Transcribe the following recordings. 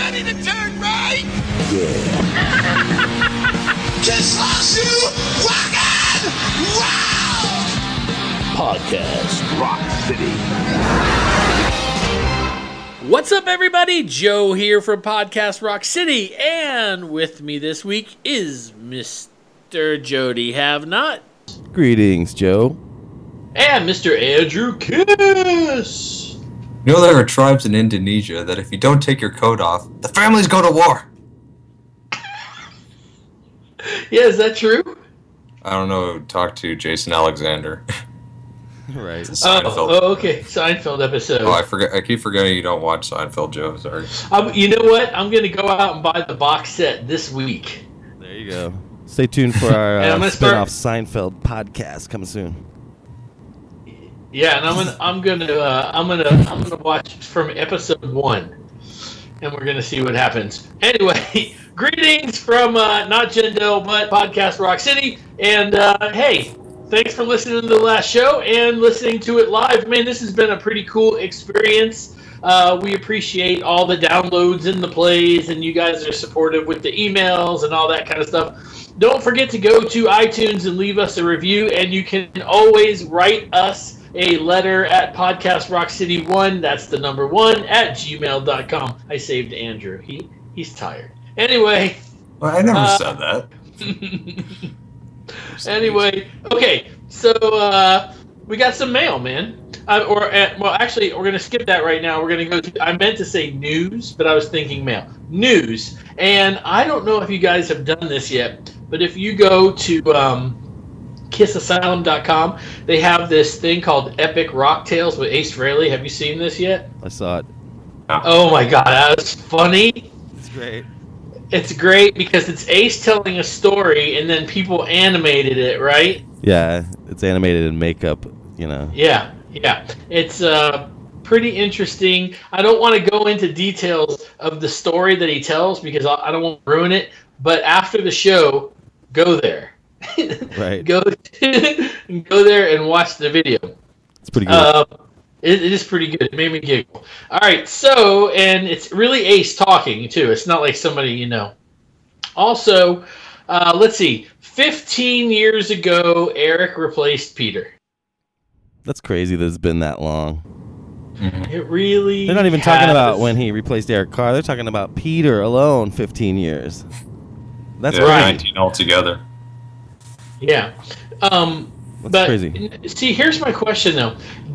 ready to turn right? Yeah. Just lost you, walking! Wow! Podcast Rock City. What's up, everybody? Joe here from Podcast Rock City, and with me this week is Mr. Jody Have-Not. Greetings, Joe. And Mr. Andrew Kiss. You know there are tribes in Indonesia that if you don't take your coat off, the families go to war. Yeah, is that true? I don't know. Talk to Jason Alexander. Right. It's a Seinfeld. Oh, okay. Seinfeld episode. Oh, I forget. I keep forgetting you don't watch Seinfeld, Joe. Sorry. You know what? I'm going to go out and buy the box set this week. There you go. Stay tuned for our And I'm gonna spin-off Seinfeld podcast coming soon. Yeah, and I'm gonna watch from episode 1, and we're gonna see what happens. Anyway, greetings from not Jendell, but Podcast Rock City, and hey, thanks for listening to the last show and listening to it live. Man, this has been a pretty cool experience. We appreciate all the downloads and the plays, and you guys are supportive with the emails and all that kind of stuff. Don't forget to go to iTunes and leave us a review, and you can always write us a letter at podcastrockcity1, that's the number 1, at gmail.com. I saved Andrew. He's tired. Anyway. Well, I never said that. Anyway, okay, so we got some mail, man. Actually, we're going to skip that right now. We're going to go to, I meant to say news, but I was thinking mail. News. And I don't know if you guys have done this yet, but if you go to KissAsylum.com, they have this thing called Epic Rock Tales with Ace Frehley. Have you seen this yet? I saw it. Oh my god, that was funny. It's great. It's great because it's Ace telling a story and then people animated it, right? Yeah, it's animated in makeup, you know. Yeah. It's pretty interesting. I don't want to go into details of the story that he tells because I don't want to ruin it, but after the show, go there. Right. Go there and watch the video. It's pretty good. It is pretty good. It made me giggle. All right, so, and it's really Ace talking, too. It's not like somebody you know. Also, let's see. 15 years ago, Eric replaced Peter. That's crazy that it's been that long. It really They're not even has. talking about when he replaced Eric Carr. They're talking about Peter alone, 15 years. That's Yeah, right. 19 altogether. Yeah. That's crazy. See, here's my question, though.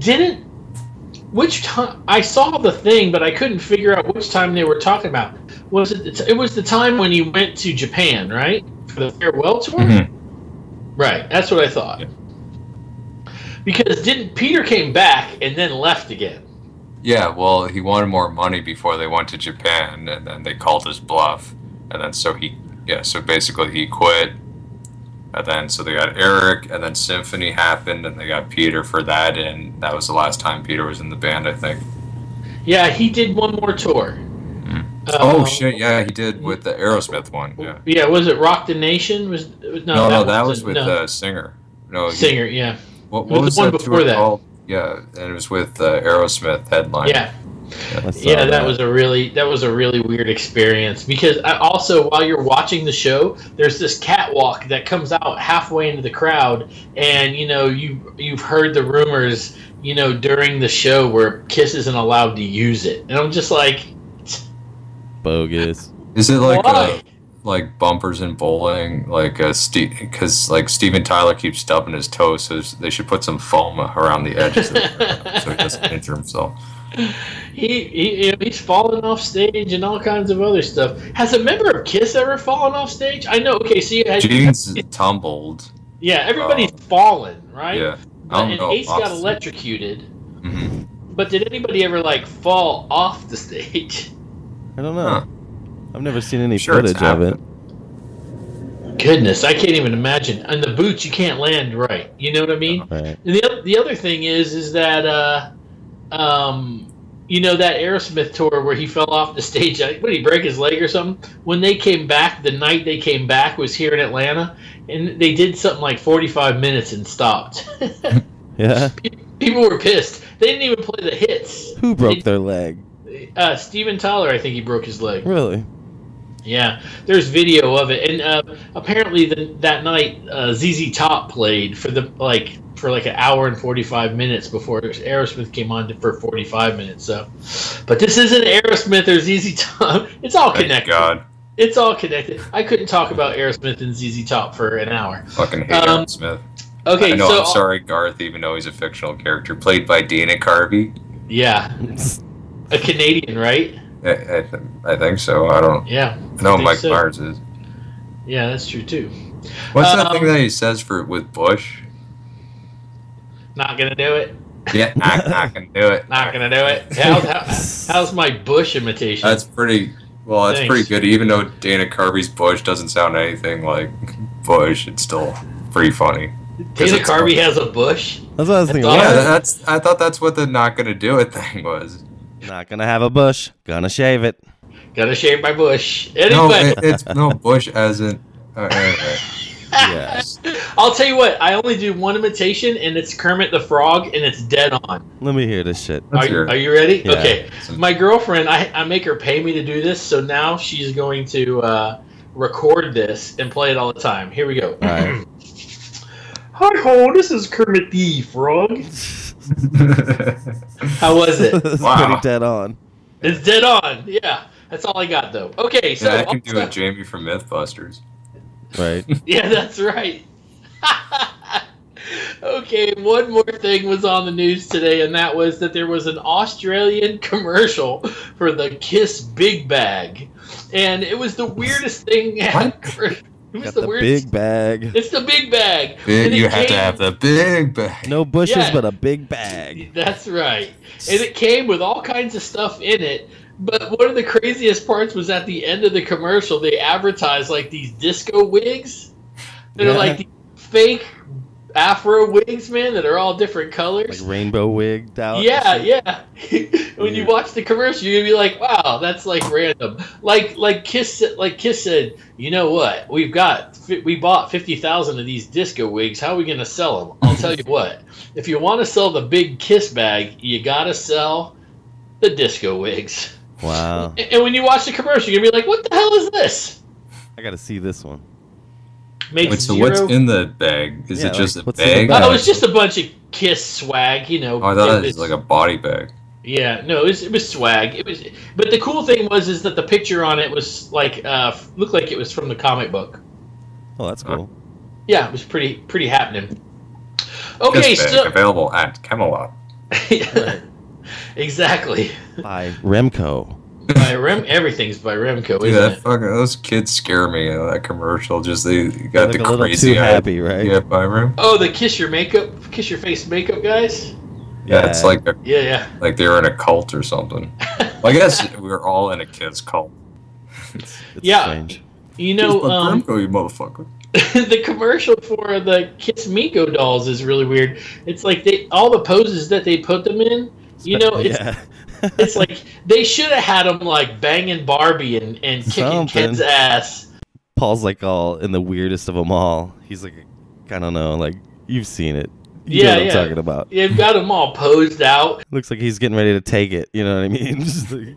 Which time... I saw the thing, but I couldn't figure out which time they were talking about. It was the time when he went to Japan, right? For the farewell tour? Mm-hmm. Right, that's what I thought. Yeah. Because Peter came back and then left again. Yeah, well, he wanted more money before they went to Japan, and then they called his bluff. And then so basically he quit. And then so they got Eric, and then Symphony happened, and they got Peter for that, and that was the last time Peter was in the band, I think. Yeah, he did one more tour. Oh shit! Yeah, he did with the Aerosmith one. Yeah. Yeah, was it Rock the Nation? No, that was with Singer. No, Singer. Yeah. What It was the one that before tour that. called? Yeah, and it was with Aerosmith headline. Yeah. I saw Yeah, that was a really weird experience because also while you're watching the show, there's this catwalk that comes out halfway into the crowd, and you know you've heard the rumors, you know, during the show where Kiss isn't allowed to use it, and I'm just like, bogus. Is it like why? like bumpers in bowling, like because like Steven Tyler keeps stubbing his toes, so they should put some foam around the edges of it so he doesn't injure himself. He's fallen off stage and all kinds of other stuff. Has a member of Kiss ever fallen off stage? I know. Okay, so Gene's tumbled. Yeah, everybody's fallen, right? Yeah, I don't and know. Ace got electrocuted. Mm-hmm. But did anybody ever like fall off the stage? I don't know. Huh. I've never seen any Sure, it's footage of it. Goodness, I can't even imagine. On the boots, you can't land right. You know what I mean? Right. And the other thing is that you know that Aerosmith tour where he fell off the stage. What did he break his leg or something? When they came back, the night they came back was here in Atlanta, and they did something like 45 minutes and stopped. Yeah. People were pissed. They didn't even play the hits. Who broke their leg? Steven Tyler, I think he broke his leg. Really? Yeah, there's video of it, and apparently that night ZZ Top played for like an hour and 45 minutes before Aerosmith came on for 45 minutes. So, but this isn't Aerosmith or ZZ Top. It's all Thank connected. God. It's all connected. I couldn't talk about Aerosmith and ZZ Top for an hour. Fucking hate Aaron Smith. Okay, I know, so I'm sorry, Garth, even though he's a fictional character, played by Dana Carvey. yeah, a Canadian, right? I think so. I don't Yeah, know. I think Mike so. Myers is. Yeah, that's true too. What's that thing that he says with Bush? Not gonna do it. Yeah, not gonna do it. Not gonna do it. How's my Bush imitation? That's pretty. Well, that's Thanks. pretty good. Even though Dana Carvey's Bush doesn't sound anything like Bush, it's still pretty funny. Dana it's Carvey like- has a bush. That's what I was thinking. all- Yeah, What? I thought that's what the not gonna do it thing was. Not gonna have a bush. Gonna shave it. Gotta shave my bush. No, Anyway, it's no Bush as in. Anyway. Yes. I'll tell you what. I only do one imitation, and it's Kermit the Frog, and it's dead on. Let me hear this shit. Let's hear it. Are you ready? Yeah. Okay. My girlfriend, I make her pay me to do this, so now she's going to record this and play it all the time. Here we go. All right. Hi ho, this is Kermit the Frog. How was it? It's Wow. pretty dead on. It's dead on. Yeah. That's all I got though. Okay, so Yeah, I can do it, Jamie from MythBusters. Right. Yeah, that's right. Okay, one more thing was on the news today, and that was that there was an Australian commercial for the Kiss Big Bag, and it was the weirdest thing ever. It was Got the the weirdest. big bag. It's the big bag. Big, And it you have to came- have the big bag. No bushes, Yeah. but a big bag. That's right. And it came with all kinds of stuff in it. But one of the craziest parts was at the end of the commercial, they advertised like these disco wigs. They're Yeah. like these fake Afro wigs, man, that are all different colors. Like rainbow wigged out. Yeah, yeah. When you Weird. watch the commercial, you're gonna be like, "Wow, that's like random." Like Kiss said, "You know what? We bought 50,000 of these disco wigs. How are we gonna sell them?" I'll tell you what. If you want to sell the big Kiss bag, you gotta sell the disco wigs. Wow. And when you watch the commercial, you're gonna be like, "What the hell is this?" I gotta see this one. Makes Wait, so zero. what's in the bag? Is Yeah, it just like, a what's in the bag? bag? Oh, it's just a bunch of Kiss swag, you know. Oh, I thought it It's- was like a body bag. Yeah, no, it was swag. But the cool thing is that the picture on it was like looked like it was from the comic book. Oh, that's cool. Yeah, it was pretty happening. Okay, Kiss bag, so available at Camelot. exactly. By Remco. By everything's by Remco, Dude, isn't that it? fucking those kids scare me. That commercial, just they got Look the a little crazy too eye. happy, right? Yeah, by Rem. Oh, the kiss your face makeup guys. Yeah, it's like Yeah. like they were in a cult or something. Well, I guess we were all in a kids cult. It's Yeah. strange. You know, Kiss my Remco, you motherfucker. the commercial for the Kiss Miko dolls is really weird. It's like all the poses that they put them in. You know, it's yeah. it's like they should have had them like banging Barbie and kicking Something. Ken's ass. Paul's like all in the weirdest of them all. He's like, I don't know, like you've seen it. You know Yeah, what I'm yeah. talking about. You've got them all posed out. Looks like he's getting ready to take it. You know what I mean? Just like-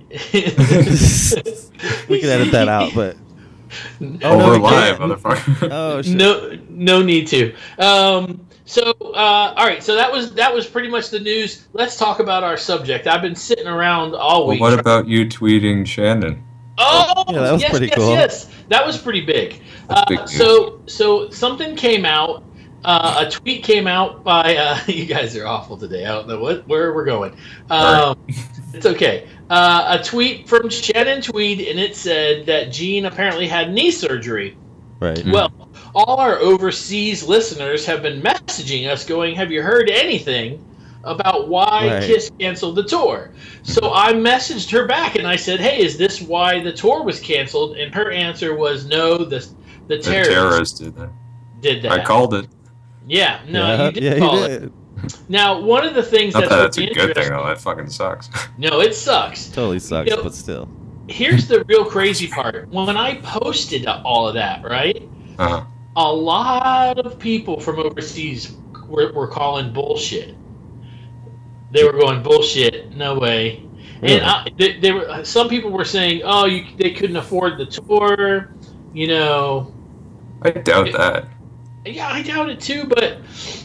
we can edit that out, but Oh, no, we're we live, can't. motherfucker. oh shit. no need to. All right. So that was pretty much the news. Let's talk about our subject. I've been sitting around all Well, week. what about you tweeting Shannon? Oh, Yeah, that was yes, pretty yes, cool. yes. That was pretty big. That's big news. So something came out. A tweet came out by. You guys are awful today. I don't know where we're going. It's okay. A tweet from Shannon Tweed, and it said that Gene apparently had knee surgery. Right. Well, all our overseas listeners have been messaging us going, "Have you heard anything about why Right. Kiss canceled the tour?" So I messaged her back and I said, "Hey, is this why the tour was canceled?" And her answer was, "No, the The terrorists terrorist did that. did that." I called it. Yeah, no, yeah, you did yeah, call you it. did. Now, one of the things Not that that's that's a really good thing, interesting. though. That fucking sucks. No, it sucks. Totally sucks, You know, but still. Here's the real crazy part. When I posted all of that, right? Uh-huh. A lot of people from overseas were calling bullshit. They were going, "Bullshit, no way." And they were, some people were saying, "Oh, they couldn't afford the tour," you know. I doubt that. Yeah, I doubt it too. But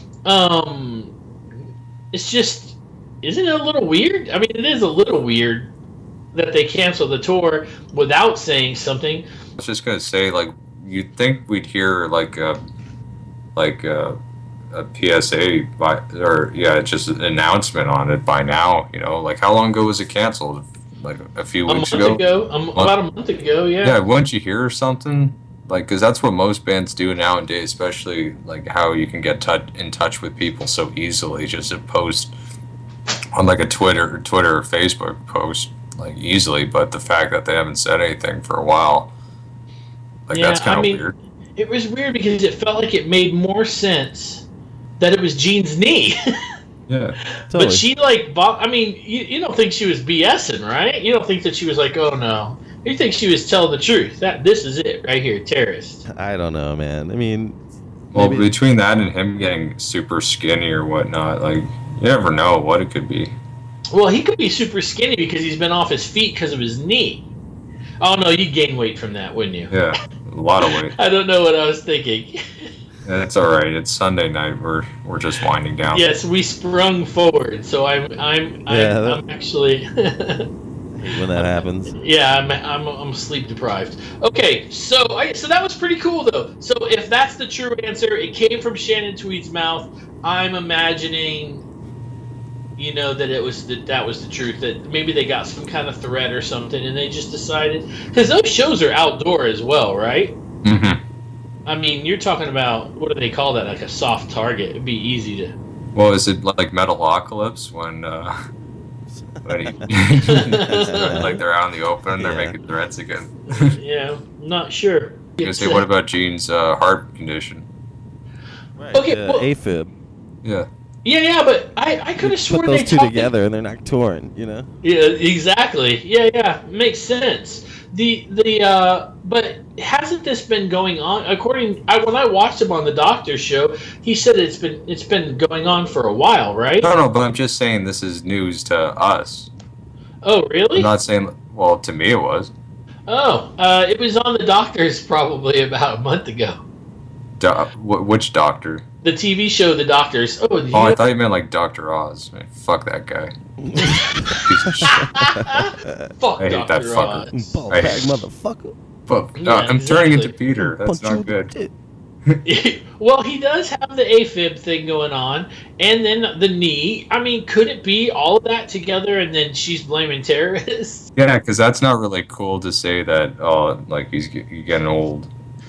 it's just, isn't it a little weird? I mean, it is a little weird that they canceled the tour without saying something. I was just gonna say, like, you'd think we'd hear like a PSA just an announcement on it by now. You know, like how long ago was it canceled? Like a few weeks ago. About a month ago. Yeah. Yeah, wouldn't you hear something? Like, because that's what most bands do nowadays, especially like how you can get in touch with people so easily, just to post on like a Twitter or Facebook post like easily. But the fact that they haven't said anything for a while, like that's kind of weird. It was weird because it felt like it made more sense that it was Jean's knee. Yeah, totally. But she I mean, you don't think she was BSing, right? You don't think that she was like, oh no. You think she was telling the truth? This is it right here, terrorist. I don't know, man. I mean, well, between that and him getting super skinny or whatnot, like you never know what it could be. Well, he could be super skinny because he's been off his feet because of his knee. Oh no, you'd gain weight from that, wouldn't you? Yeah, a lot of weight. I don't know what I was thinking. It's all right. It's Sunday night. We're just winding down. Yes, we sprung forward, so I'm actually. When that happens. Yeah, I'm sleep deprived. Okay, so that was pretty cool though. So if that's the true answer, it came from Shannon Tweed's mouth. I'm imagining, you know, that that was the truth. That maybe they got some kind of threat or something, and they just decided, because those shows are outdoor as well, right? Mm-hmm. I mean, you're talking about, what do they call that? Like a soft target. It'd be easy to. Well, is it like Metalocalypse when like they're out in the open, they're making threats again? Yeah, I'm not sure. I was gonna say, what about Gene's heart condition? Right. Okay, well, AFib. Yeah. Yeah, but I could have sworn put they those two together and they're not touring, you know? Yeah, exactly. Yeah, makes sense. But hasn't this been going on? When I watched him on the doctor's show, he said it's been going on for a while, right? No, but I'm just saying this is news to us. Oh, really? I'm not saying. Well, to me it was. Oh, it was on the doctor's probably about a month ago. Which doctor? The TV show, The Doctors. I thought you meant like Dr. Oz. Man, fuck that guy. Piece of shit. Fuck I hate Dr. that fucker. Oz. Ball bag motherfucker. Fuck. Yeah, I'm turning into Peter. That's Punch not you good. Well, he does have the AFib thing going on, and then the knee. I mean, could it be all of that together, and then she's blaming terrorists? Yeah, because that's not really cool to say that. Oh, like you're getting old.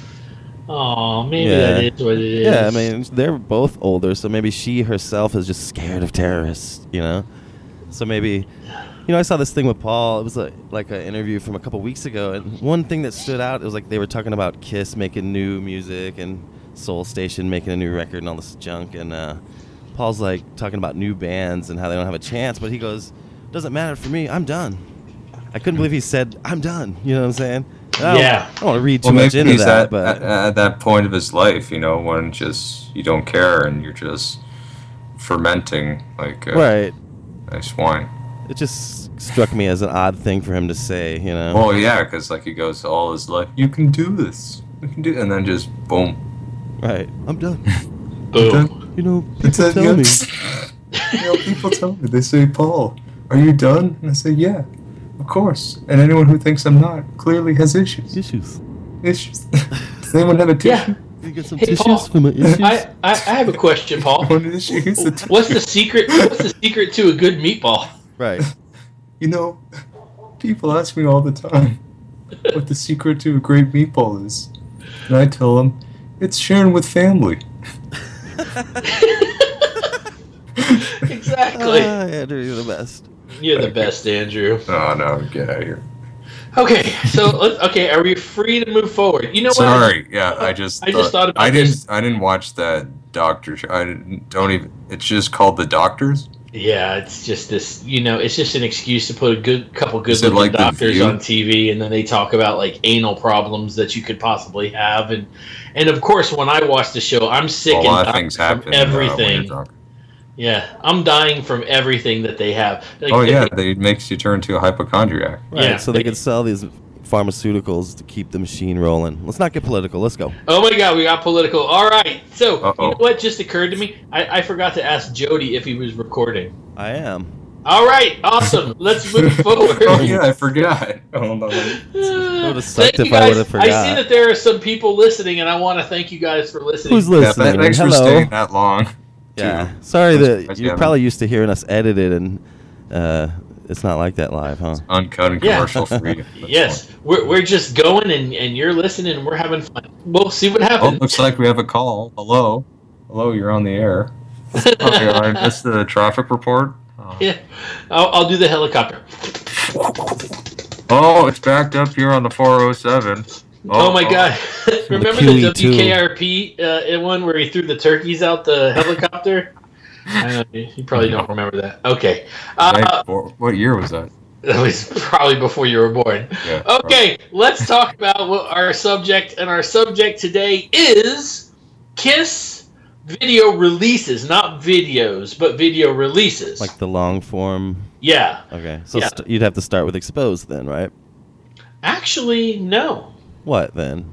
Oh, maybe that is what it is. Yeah, I mean, they're both older, so maybe she herself is just scared of terrorists, you know? So maybe, you know, I saw this thing with Paul. It was like an interview from a couple weeks ago, and one thing that stood out, it was like they were talking about Kiss making new music and Soul Station making a new record and all this junk, and Paul's like talking about new bands and how they don't have a chance, but he goes, doesn't matter for me, I'm done. I couldn't believe he said, I'm done, you know what I'm saying? I don't want to read too much into that, but at that point of his life, you know, when just you don't care and you're just fermenting like right. Nice wine. It just struck me as an odd thing for him to say, you know. Well, yeah, because like he goes all his life, you can do this, and then just boom. Right, I'm done. Boom. You know, people tell me. You know, people tell me. They say, Paul, are you done? And I say, yeah. Of course. And anyone who thinks I'm not clearly has issues. Issues. Does anyone have a tissue? Yeah. You get some Hey, tissues Paul, for my issues? I have a question, Paul. What's the secret? What's the secret to a good meatball? Right. You know, people ask me all the time what the secret to a great meatball is. And I tell them, it's sharing with family. Exactly. Andrew, you're the best. You're the best, Andrew. Oh, no, get out of here. Okay, so are we free to move forward? You know what? Sorry, yeah, I just thought about this. I didn't watch that Doctor show. It's just called The Doctors? Yeah, it's just this, you know, it's just an excuse to put a couple good looking like doctors on TV, and then they talk about like anal problems that you could possibly have, and of course when I watch the show, I'm sick a lot of and things happen from everything. Yeah, I'm dying from everything that they have. Like, Oh yeah, they makes you turn to a hypochondriac. Right, Yeah, so they they- could sell these pharmaceuticals to keep the machine rolling. Let's not get political. Let's go. Oh my God, we got political. All right, so Uh-oh. you know what just occurred to me? I forgot to ask Jody if he was recording. I am. All right, awesome. Let's move forward. Oh yeah, I forgot. Hold on. would've sucked Thank you if I guys. would've I see forgot. that there are some people listening, and I want to thank you guys for listening. Who's Yeah, listening? thanks for Hello. staying that long. Yeah. too. Sorry Thanks, that you're Kevin. probably used to hearing us edited, and it's not like that live, huh? Uncut and Yeah. commercial free. That's Yes, fine. we're just going, and you're listening, and we're having fun. We'll see what Oh, happens. looks like we have a call. Hello. Hello, you're on the air. Okay, that's the traffic report. Oh. Yeah, I'll do the helicopter. Oh, it's backed up here on the 407. Oh my God! Remember the QE2. WKRP one where he threw the turkeys out the helicopter? I know, you probably don't remember that. Okay, What year was that? that was probably before you were born. Yeah. Okay, let's talk about what our subject, and our subject today is KISS video releases, not videos, but video releases. Like the long form. Yeah, Okay. So Yeah. you'd have to start with exposed then, right? actually, no. What then?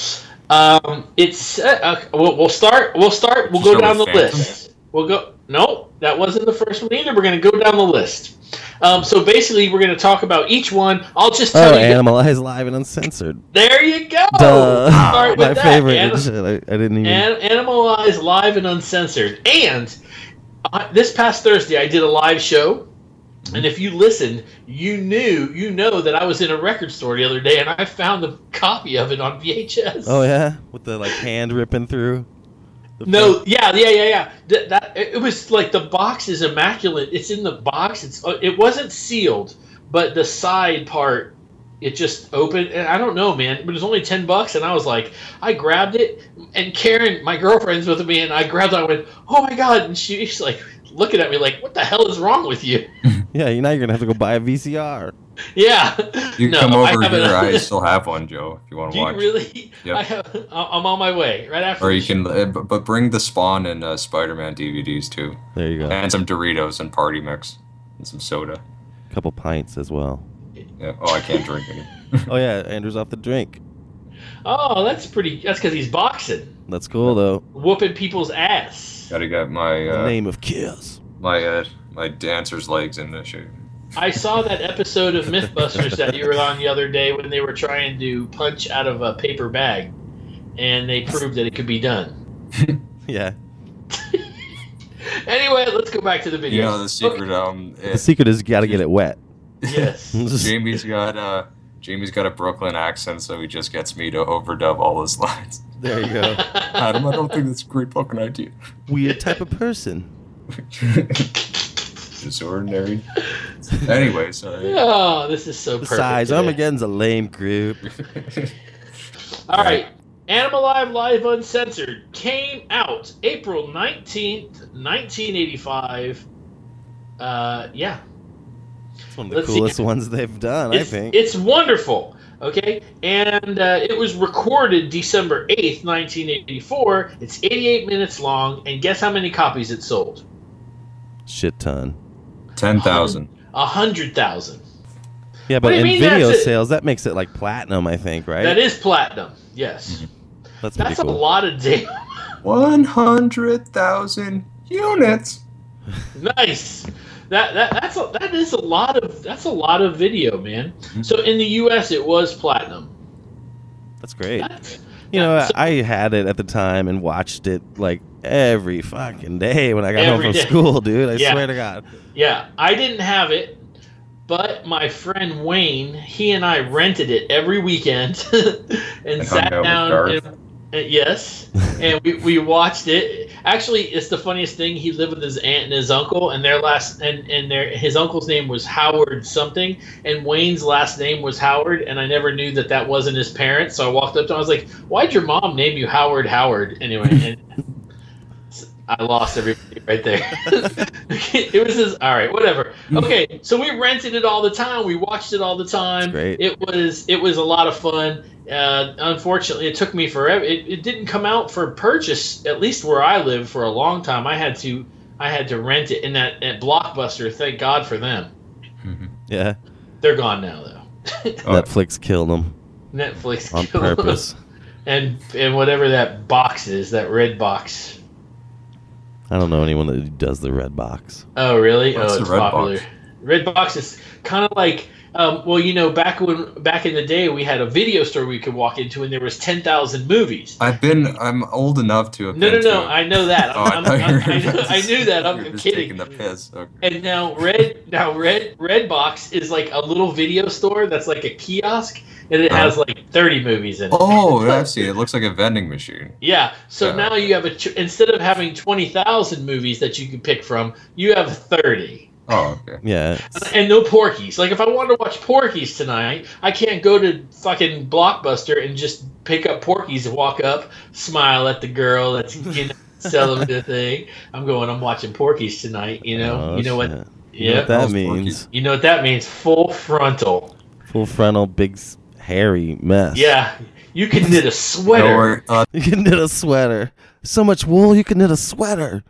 It's we'll start. We'll go Start down the with Phantom? list. We'll go. No, that wasn't the first one either. We're going to go down the list. So basically, we're going to talk about each one. I'll just tell Oh, you. Animalize Live and Uncensored. There you go. Duh. Start with My that. favorite. I didn't even. Animalize Live and Uncensored. And this past Thursday, I did a live show. And if you listened, you know that I was in a record store the other day, and I found a copy of it on VHS. Oh yeah, with the like hand ripping through. the No, front? yeah. That it was like the box is immaculate. It's in the box. It wasn't sealed, but the side part it just opened. And I don't know, man. But it was only $10, and I was like, I grabbed it, and Karen, my girlfriend's with me, and I grabbed it. I went, oh my God! And she's like looking at me like, what the hell is wrong with you? Yeah, now you're gonna have to go buy a VCR. Yeah. You No, come I over haven't- here. I still have one, Joe. If you want Do to you watch. really? Yep. I'm on my way. Right after. Or the you show. can, but bring the Spawn and Spider-Man DVDs too, There you go. and some Doritos and Party Mix, and some soda. A couple pints as well. Yeah. Oh, I can't drink any. Oh yeah, Andrew's off the drink. Oh, that's pretty. That's because he's boxing, That's cool though. whooping people's ass. Gotta get my The name of Kiss. my dancer's legs in the shape. I saw that episode of Mythbusters that you were on the other day when they were trying to punch out of a paper bag, and they proved that it could be done. Yeah. Anyway, let's go back to the video. You know the secret. The secret is you gotta get it wet. Yes. Jamie's got a Brooklyn accent, so he just gets me to overdub all his lines. There you go. Adam, I don't think that's a great fucking idea. Weird type of person. Just ordinary. Anyway, sorry. Oh, this is so perfect. Besides, today. Armageddon's a lame group. All right. Animal Live Uncensored came out April 19th, 1985. Yeah. It's one of the Let's see. coolest ones they've done, I think. It's wonderful. Okay. And it was recorded December 8th, 1984. It's 88 minutes long. And guess how many copies it sold? Shit ton. 10,000. 100,000. Yeah, What but do you in mean video that's it? sales, that makes it like platinum, I think, right? That is platinum. Yes. That's pretty That's cool. a lot of damn. 100,000 units. Nice. That is a lot of video, man. So in the U.S. it was platinum. That's great. That's- You know, so- I had it at the time and watched it like every fucking day when I got home Every from day. school, dude. I Yeah. swear to God. Yeah, I didn't have it, but my friend Wayne, he and I rented it every weekend and hung sat out with down. Garth. Yes, and we watched it. Actually, it's the funniest thing. He lived with his aunt and his uncle, and his uncle's name was Howard something, and Wayne's last name was Howard, and I never knew that wasn't his parents. So I walked up to him. I was like, "Why'd your mom name you Howard?" Anyway, and I lost everybody right there. It was his. All right, whatever. Okay, so we rented it all the time. We watched it all the time. That's great. It was a lot of fun. Unfortunately, it took me forever. It didn't come out for purchase, at least where I live, for a long time. I had to I had to rent it. And at Blockbuster, thank God for them. Yeah. They're gone now, though. Netflix killed them Netflix on killed them. purpose. And whatever that box is, that red box. I don't know anyone that does the red box. Oh, really? What's It's the Redbox? popular. Redbox is kind of like, well, you know, back in the day, we had a video store we could walk into, and there was 10,000 movies. I'm old enough to have No, been to I know that. Oh, I thought you were I knew that. I'm You're just kidding. taking the piss. Okay. And now Redbox is like a little video store that's like a kiosk, and it has like 30 movies in it. Oh, I've seen it. It looks like a vending machine. Yeah. So Yeah. now you have instead of having 20,000 movies that you can pick from, you have 30. Oh, okay. Yeah. And no Porky's. Like, if I wanted to watch Porky's tonight, I can't go to fucking Blockbuster and just pick up Porky's and walk up, smile at the girl that's, you know, selling the thing. I'm watching Porky's tonight, you know? Oh, you know what? shit. Yeah. You know what that Those means? Porky's. You know what that means? Full frontal. Full frontal, big, hairy mess. Yeah. You can knit a Don't sweater. worry. You can knit a sweater. So much wool, you can knit a sweater.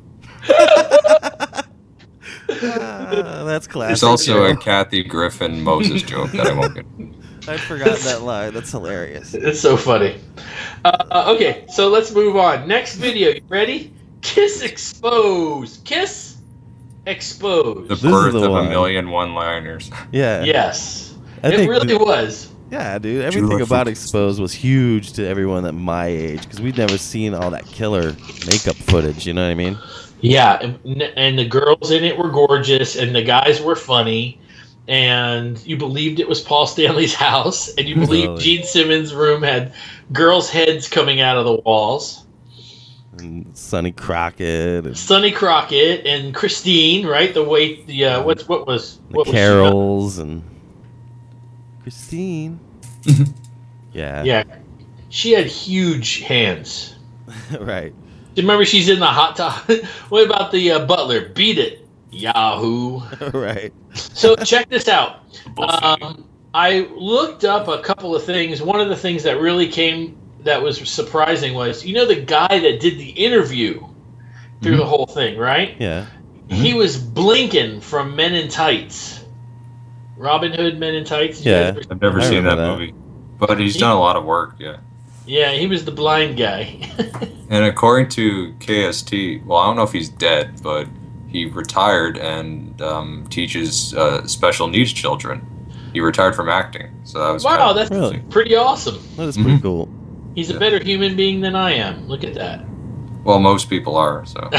That's classic. There's also a Kathy Griffin Moses joke that I won't get. I forgot that line. That's hilarious. It's so funny. Okay, so let's move on. Next video. You ready? Kiss exposed. Kiss exposed. The is birth the of one. a million one-liners. Yeah. Yes. I It think really was. Yeah, dude. Everything Drew about Focus. Exposed was huge to everyone at my age because we'd never seen all that killer makeup footage. You know what I mean? Yeah, and the girls in it were gorgeous, and the guys were funny, and you believed it was Paul Stanley's house, and you believed Totally. Gene Simmons' room had girls' heads coming out of the walls. And Sonny Crockett, and Sonny Crockett and Christine, right? The what was the what was she- Carols, and Christine. Yeah. Yeah, she had huge hands. Right. Do you remember she's in the hot tub? What about the butler? Beat it, Yahoo! Right. So check this out. I looked up a couple of things. One of the things that really that was surprising was, you know, the guy that did the interview through the whole thing, right? Yeah. He was Blinken from Men in Tights. Robin Hood, Men in Tights. Did you Yeah. ever- I've never I seen that remember that. movie, but he's done a lot of work. Yeah. Yeah, he was the blind guy. And according to KST, well, I don't know if he's dead, but he retired and teaches special needs children. He retired from acting, so that was Wow, kind of that's Really? pretty awesome. That is pretty cool. He's a better human being than I am. Look at that. well, most people are. So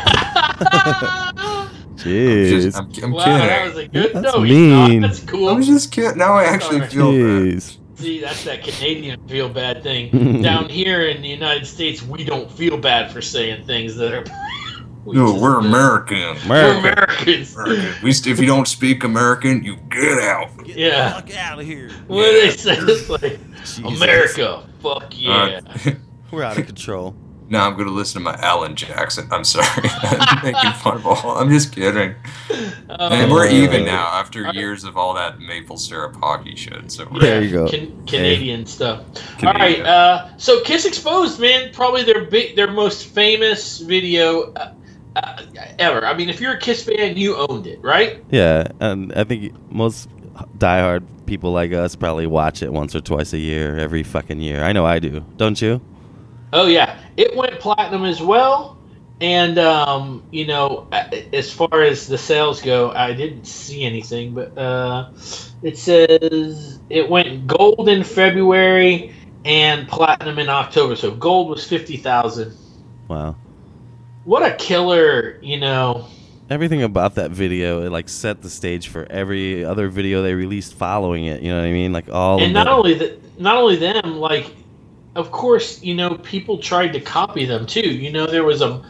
Jeez. I'm Wow, kidding. that was a good. That's no, he's not. mean. That's cool. I was just kidding. Now I actually Sorry. feel bad. Jeez. See, that's that Canadian feel bad thing. Down here in the United States, we don't feel bad for saying things that are. No, just we're do. American. We're America. Americans. If you don't speak American, you get out. Yeah. Fuck out of here. What do they say? It's like Jesus. America. Fuck yeah. We're out of control. Now I'm gonna listen to my Alan Jackson. I'm sorry, I'm making fun of all. I'm just kidding. And we're even now after years of all that maple syrup hockey shit. So we're There you go. Canadian stuff. Canadian. All right. So Kiss Exposed, man, probably their most famous video ever. I mean, if you're a Kiss fan, you owned it, right? Yeah, and I think most diehard people like us probably watch it once or twice a year, every fucking year. I know I do. Don't you? Oh yeah, it went platinum as well. And you know, as far as the sales go, I didn't see anything, but it says it went gold in February and platinum in October. So gold was 50,000. Wow. What a killer, you know. Everything about that video, it like set the stage for every other video they released following it. You know what I mean? Like all. And of not only them, like, of course, you know, people tried to copy them too. You know, there was a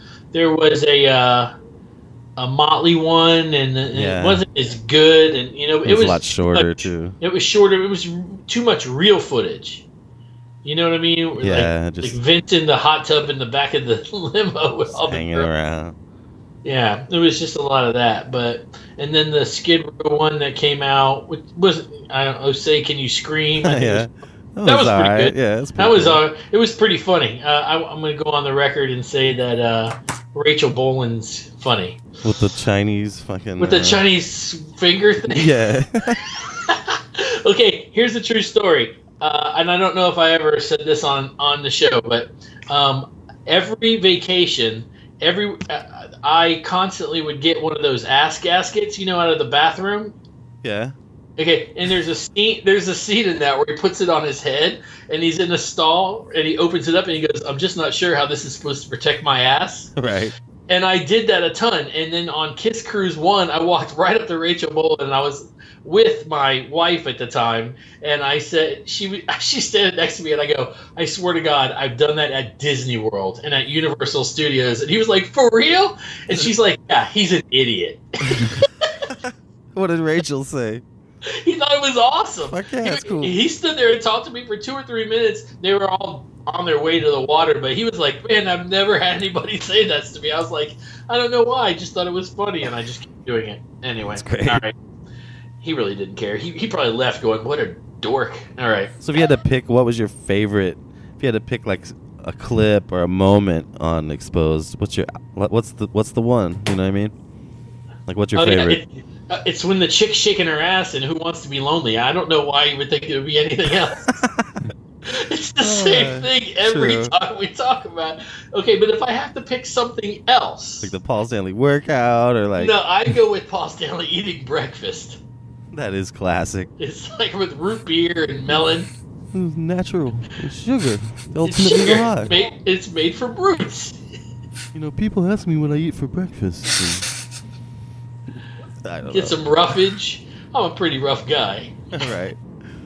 Motley one, and Yeah. it wasn't as good, and you know, it was a lot shorter too. It was shorter. It was too much real footage. You know what I mean? Yeah, like, just- like Vince in the hot tub in the back of the limo with all the Hanging girls. around. Yeah, there was just a lot of that, and then the Skid Row one that came out was I don't know. Say, can you scream? I think it Yeah. was- that was pretty alright. good. Yeah, it's That was it was pretty funny. I'm going to go on the record and say that Rachel Boland's funny With the Chinese fucking. with the Chinese finger thing. Yeah. Okay, here's the true story, and I don't know if I ever said this on the show, but every vacation, I constantly would get one of those ass gaskets, out of the bathroom. Yeah. Okay, and there's a scene in that where he puts it on his head, and he's in a stall, and he opens it up, and he goes, "I'm just not sure how this is supposed to protect my ass." Right. And I did that a ton. And then on Kiss Cruise 1, I walked right up to Rachel Boland, and I was with my wife at the time, and I said, she's standing next to me, and I go, "I swear to God, I've done that at Disney World and at Universal Studios." And he was like, "For real?" And she's like, "Yeah, he's an idiot." What did Rachel say? He thought it was awesome. Fuck yeah, that's cool. He stood there and talked to me for 2 or 3 minutes. They were all on their way to the water, but he was like, "Man, I've never had anybody say that to me." I was like, "I don't know why. I just thought it was funny," and I just kept doing it. Anyway, That's great. All right. He really didn't care. He probably left going, "What a dork." All right. So if you had to pick, what was your favorite? If you had to pick like a clip or a moment on Exposed, what's the one? You know what I mean? Like, what's your favorite? Yeah, it's when the chick's shaking her ass and Who Wants to Be Lonely. I don't know why you would think it would be anything else. It's the same thing every time we talk about. Okay, but if I have to pick something else, Like the Paul Stanley workout, or like no, I go with Paul Stanley eating breakfast. that is classic. It's like with root beer and melon. It's natural. It's sugar. It's Ultimately sugar. alive. It's made from roots. People ask me what I eat for breakfast. and I don't Get know. some roughage. I'm a pretty rough guy. Right.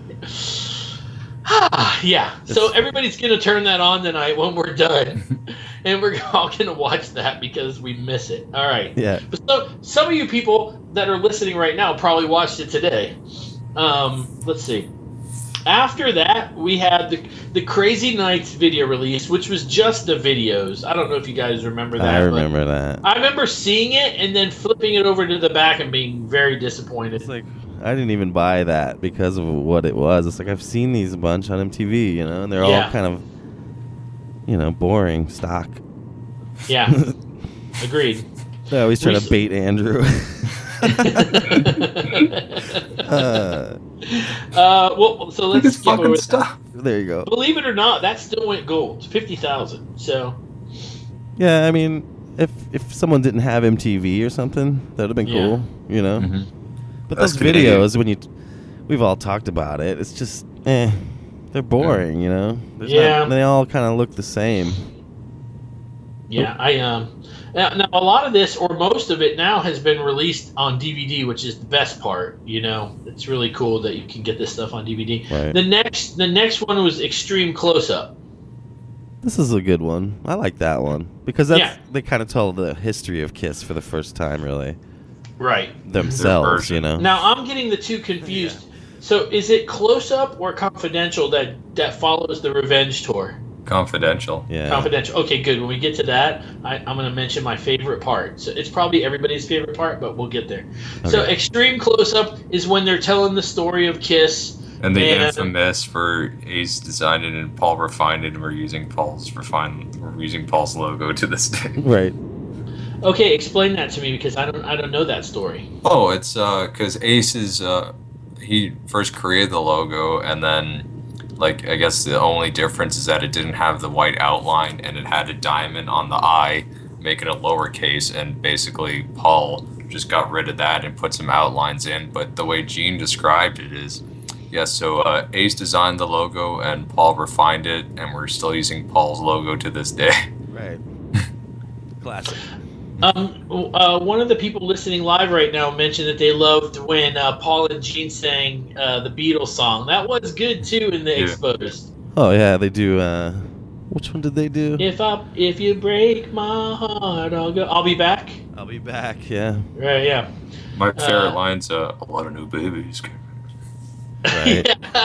Yeah. So everybody's going to turn that on tonight when we're done. And we're all going to watch that because we miss it. All right. Yeah. But so, some of you people that are listening right now probably watched it today. Let's see. After that, we had the Crazy Nights video release, which was just the videos. I don't know if you guys remember that. I remember that. I remember seeing it and then flipping it over to the back and being very disappointed. It's like I didn't even buy that because of what it was. It's like I've seen these a bunch on MTV, and they're all kind of, boring stock. Yeah, agreed. They always try to bait Andrew. Well, so let's skip over stuff. There you go. Believe it or not, that still went gold, 50,000. So Yeah, I mean, if someone didn't have MTV or something, that would have been cool, Mm-hmm. But That's those good. videos, we've all talked about it. It's just, they're boring, There's Yeah. they all kind of look the same. yeah, now a lot of this or most of it now has been released on DVD, which is the best part. It's really cool that you can get this stuff on DVD. Right. The next one was Extreme Close Up. This is a good one. I like that one because they kind of tell the history of Kiss for the first time, really. Right. Themselves, version. Now I'm getting the two confused. So is it Close Up or Confidential that follows the Revenge tour? Confidential. Yeah. Confidential. Okay, good. When we get to that, I'm going to mention my favorite part. So it's probably everybody's favorite part, but we'll get there. So Okay. Extreme Close-Up is when they're telling the story of Kiss. And the infamous for Ace designed it and Paul refined it, and we're using Paul's logo to this day. Right. Okay, explain that to me because I don't know that story. Oh, it's because Ace is he first created the logo, and then I guess the only difference is that it didn't have the white outline and it had a diamond on the eye, making it lowercase, and basically Paul just got rid of that and put some outlines in. But the way Gene described it is, so Ace designed the logo and Paul refined it, and we're still using Paul's logo to this day. Right. Classic. One of the people listening live right now mentioned that they loved when Paul and Gene sang the Beatles song. That was good too in the Exposed. Oh yeah, they do. Which one did they do? If you break my heart, I'll be back. I'll be back. Yeah. Right, yeah. My favorite line's a lot of new babies. Right.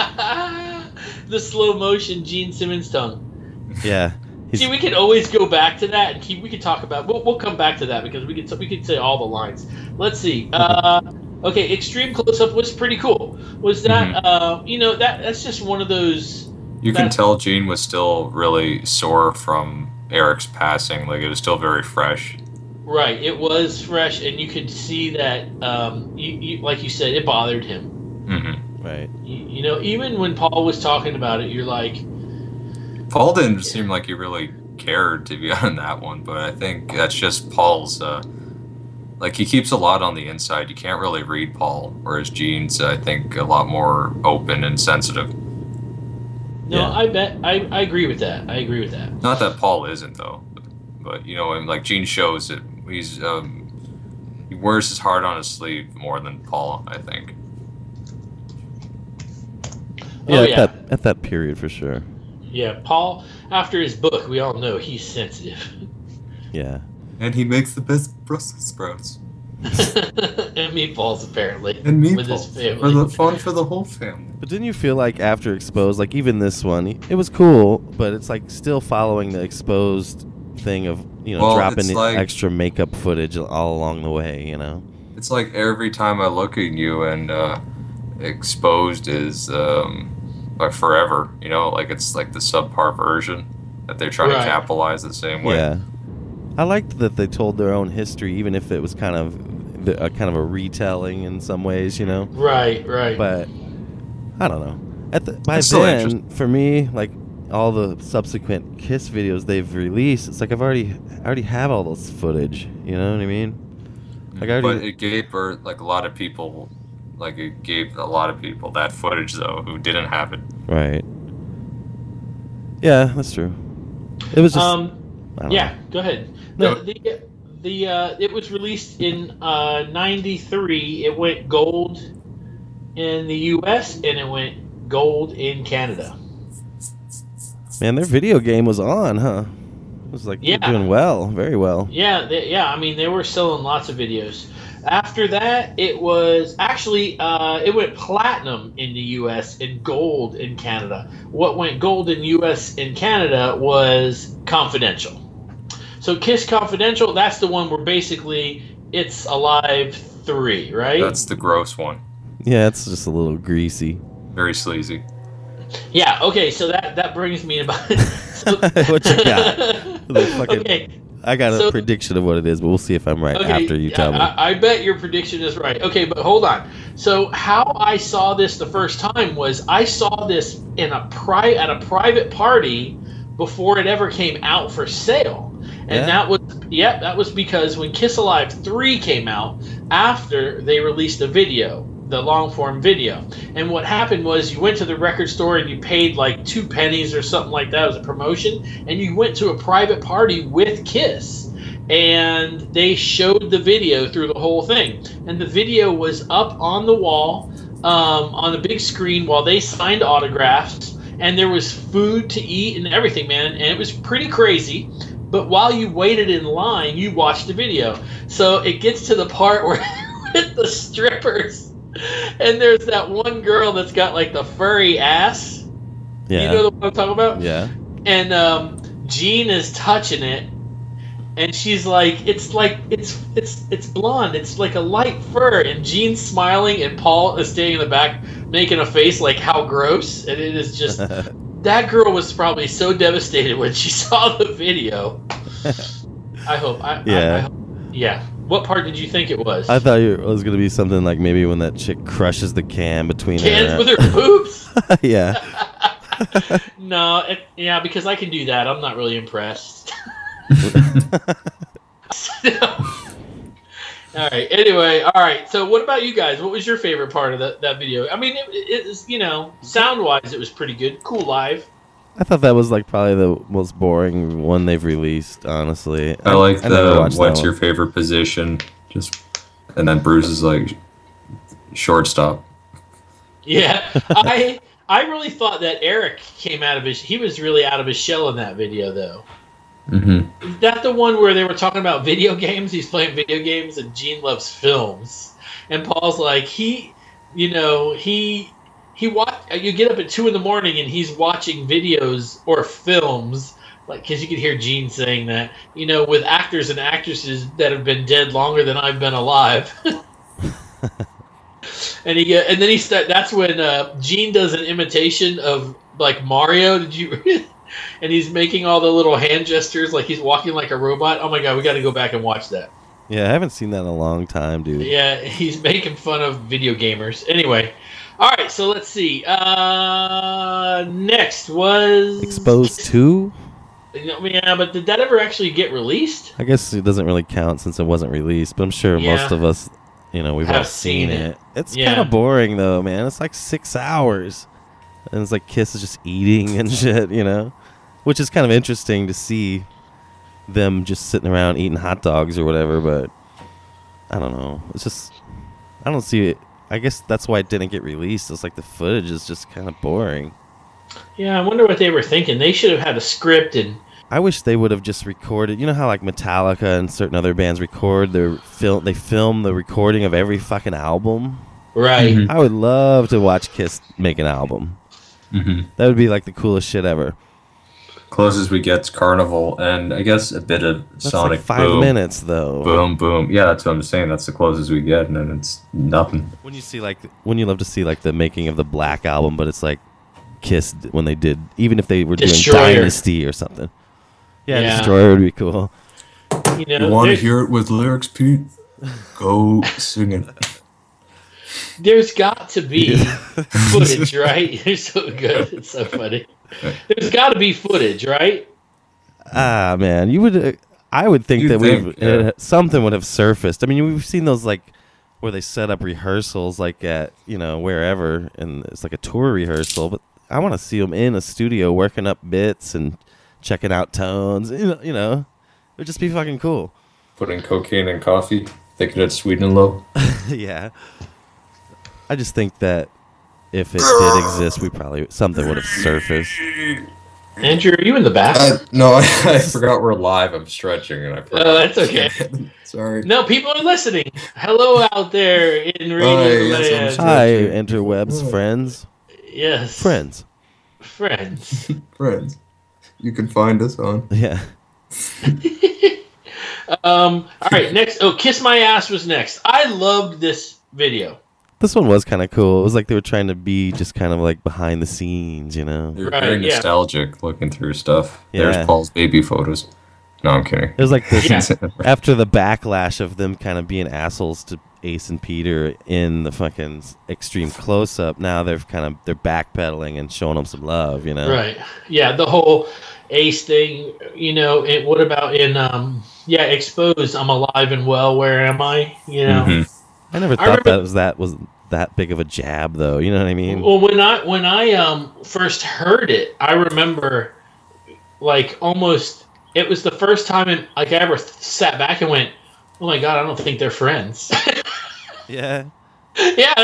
The slow motion Gene Simmons tongue. Yeah. See, we can always go back to that, and we can talk about. We'll come back to that because we could say all the lines. Let's see. Okay, Extreme Close Up was pretty cool. Was that that's just one of those. You can tell Gene was still really sore from Eric's passing. Like, it was still very fresh. Right, it was fresh, and you could see that, like you said, it bothered him. Mm-hmm. Right. You know, even when Paul was talking about it, you're like... Paul didn't seem like he really cared to be on that one, but I think that's just Paul's... like, he keeps a lot on the inside. You can't really read Paul, whereas Gene's, I think, a lot more open and sensitive. No, Yeah. I bet... I agree with that. I agree with that. Not that Paul isn't, though. But, you know, and like Gene shows that he's... he wears his heart on his sleeve more than Paul, I think. Yeah, Oh, yeah. at that period for sure. Yeah, Paul, after his book, we all know he's sensitive. Yeah. And he makes the best Brussels sprouts. And meatballs, apparently. And With his meatballs. family. For the fun for the whole family. But didn't you feel like after Exposed, like even this one, it was cool, but it's like still following the Exposed thing of, you know, Well, dropping it's the like- extra makeup footage all along the way, you know? It's like every time I look at you and Exposed is like forever, you know, like it's like the subpar version that they're trying Right. to capitalize the same way. Yeah. I liked that they told their own history, even if it was kind of a retelling in some ways, you know? Right, right. But I don't know. By It's still then, interesting. for me, like all the subsequent Kiss videos they've released, it's like I already have all those footage. You know what I mean? Like I But already, it gave like a lot of people, that footage though who didn't have it. right? Yeah, that's true. It was just I don't yeah, know. go ahead. No. It was released in '93. It went gold in the U.S. and it went gold in Canada. Man, their video game was on, huh? It was like Yeah. doing well, very well. Yeah, I mean, they were selling lots of videos. After that, it was actually it went platinum in the U.S. and gold in Canada. What went gold in U.S. and Canada was Confidential. So Kiss Confidential, that's the one where basically it's Alive 3, right? That's the gross one. Yeah, it's just a little greasy. Very sleazy. Yeah. Okay. So that brings me about. So, What you got? The fucking- Okay. I got a So- prediction of what it is, but we'll see if I'm right Okay, after you tell me. I bet your prediction is right. Okay, but hold on. So how I saw this the first time was I saw this in at a private party before it ever came out for sale. And Yeah? that was because when Kiss Alive 3 came out, after they released the video, the long form video. And what happened was you went to the record store and you paid like 2 pennies or something like that as a promotion, and you went to a private party with Kiss. And they showed the video through the whole thing. And the video was up on the wall, on the big screen while they signed autographs. And there was food to eat and everything, man. And it was pretty crazy. But while you waited in line, you watched the video. So it gets to the part where with the strippers. And there's that one girl that's got like the furry ass. Yeah. You know the one I'm talking about? Yeah. And Gene is touching it, and she's like, it's blonde. It's like a light fur. And Gene's smiling, and Paul is standing in the back making a face like how gross. And it is just that girl was probably so devastated when she saw the video. I hope. Yeah. Yeah. What part did you think it was? I thought it was gonna be something like maybe when that chick crushes the can between Cans with her boobs? Yeah. No, yeah, because I can do that. I'm not really impressed. All right. Anyway, all right. So, what about you guys? What was your favorite part of that video? I mean, it was, sound-wise, it was pretty good. Cool live. I thought that was like probably the most boring one they've released, honestly. I like never the watched that what's one. your favorite position? And then Bruce is like shortstop. Yeah, I really thought that Eric came out of he was really out of his shell in that video, though. Mm-hmm. Is that the one where they were talking about video games? He's playing video games, and Gene loves films. And Paul's like, he watch. You get up at 2 a.m. and he's watching videos or films, like because you could hear Gene saying that, with actors and actresses that have been dead longer than I've been alive. And that's when Gene does an imitation of like Mario. Did you? and he's making all the little hand gestures like he's walking like a robot. Oh my god, we got to go back and watch that. Yeah, I haven't seen that in a long time, dude. Yeah, he's making fun of video gamers. Anyway, all right, so let's see. Next was Exposed 2? Yeah, but did that ever actually get released? I guess it doesn't really count since it wasn't released, but I'm sure most of us, we've all Have seen seen it. It's Yeah. kind of boring, though, man. It's like 6 hours. And it's like Kiss is just eating and shit, Which is kind of interesting to see them just sitting around eating hot dogs or whatever, but I don't know. It's just, I don't see it. I guess that's why it didn't get released. It's like the footage is just kind of boring. Yeah, I wonder what they were thinking. They should have had a script and... I wish they would have just recorded. You know how like Metallica and certain other bands record their film? They film the recording of every fucking album. Right. Mhm. I would love to watch Kiss make an album. Mm-hmm. That would be like the coolest shit ever. Closest we get to Carnival, and I guess a bit of That's Sonic like 5 Boom. minutes though. Boom, boom. Yeah, that's what I'm saying. That's the closest we get, and then it's nothing. When you love to see like the making of the Black Album, but it's like Kiss when they did, even if they were Destroyer. doing Dynasty or something. Yeah, Yeah. Destroyer would be cool. You know, You want to there's- hear it with lyrics, Pete? Go sing it. There's got to be footage, right? You're so good. It's so funny. There's got to be footage, right? Ah, man, you would. I would think You'd that think, yeah. something would have surfaced. I mean, we've seen those like where they set up rehearsals, like at wherever, and it's like a tour rehearsal. But I want to see them in a studio working up bits and checking out tones. It would just be fucking cool. Putting cocaine in coffee, thinking it's sweet and low. Yeah, I just think that if it did exist, something would have surfaced. Andrew, are you in the bathroom? No, I forgot we're live. I'm stretching, and I forgot. Oh, that's okay. Sorry. No, people are listening. Hello out there in radio yes, I'm land. Hi, Stretching. Interwebs friends. Yes. Friends. Friends, you can find us on. Yeah. All right, next. Oh, Kiss My Ass was next. I loved this video. This one was kind of cool. It was like they were trying to be just kind of like behind the scenes, They're Right, very yeah. nostalgic looking through stuff. Yeah. There's Paul's baby photos. No, I'm kidding. It was like this Yeah. after the backlash of them kind of being assholes to Ace and Peter in the fucking extreme close up. Now they're backpedaling and showing them some love, Right. Yeah, the whole Ace thing, what about in Exposed, I'm alive and well, where am I? Mhm. I never I thought remember- that was that big of a jab, though. You know what I mean? Well, when I first heard it, I remember like almost it was the first time I ever sat back and went, "Oh my god, I don't think they're friends." Yeah. Yeah,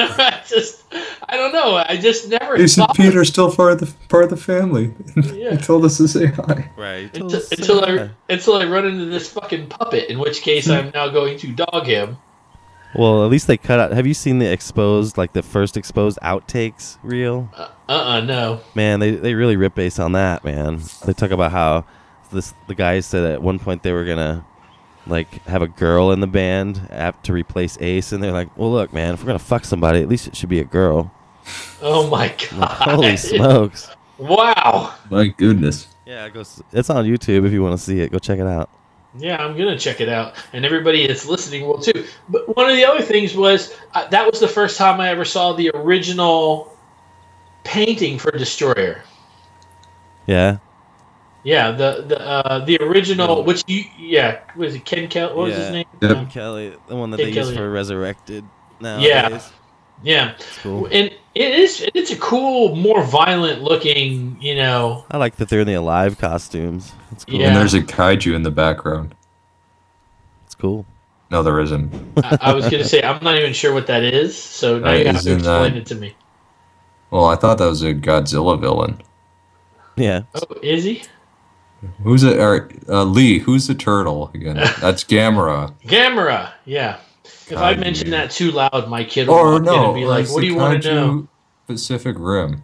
I don't know. I just never Ace and thought Peter are still part of the family. Yeah. He told us to say hi. Right. until I run into this fucking puppet. In which case, I'm now going to dog him. Well, at least they cut out. Have you seen the Exposed, like the first Exposed outtakes reel? No. Man, they really rip Ace on that, man. They talk about how the guys said at one point they were gonna like have a girl in the band to replace Ace, and they're like, "Well, look, man, if we're gonna fuck somebody, at least it should be a girl." Oh my god! Like, holy smokes! Wow. My goodness. Yeah, it's on YouTube if you want to see it. Go check it out. Yeah, I'm gonna check it out, and everybody that's listening will too. But one of the other things was that was the first time I ever saw the original painting for Destroyer. Yeah. Yeah, the original, was it Ken Kelly? What was his Yeah. name? Yep. Kelly, the one that Ted they use Kelly. for Resurrected now. Yeah. Yeah, It's cool. and it's a cool, more violent looking, I like that they're in the Alive costumes. It's cool. Yeah. And there's a kaiju in the background. It's cool. No, there isn't. I was gonna say I'm not even sure what that is, so now you have Is to in explain that- it to me. Well, I thought that was a Godzilla villain. Yeah. Oh, is he? Who's it? Lee. Who's the turtle again? That's Gamera. Gamera, yeah. If I Kaiju. mention that too loud, my kid will Or walk in no, and be like, it's "What do the you want to Kaiju know?" Pacific Rim.